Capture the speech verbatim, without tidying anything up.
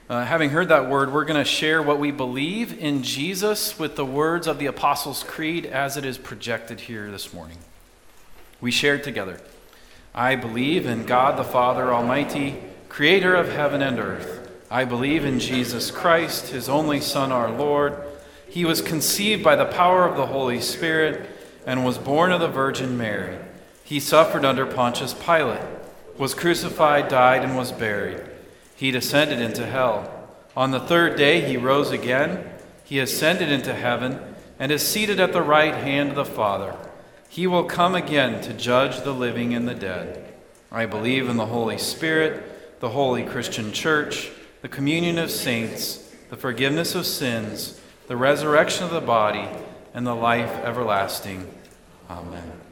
Uh, having heard that word, we're going to share what we believe in Jesus with the words of the Apostles' Creed as it is projected here this morning. We shared together. I believe in God the Father Almighty, creator of heaven and earth. I believe in Jesus Christ, his only Son, our Lord. He was conceived by the power of the Holy Spirit and was born of the Virgin Mary. He suffered under Pontius Pilate, was crucified, died, and was buried. He descended into hell. On the third day he rose again. He ascended into heaven and is seated at the right hand of the Father. He will come again to judge the living and the dead. I believe in the Holy Spirit, the holy Christian Church, the communion of saints, the forgiveness of sins, the resurrection of the body, and the life everlasting. Amen.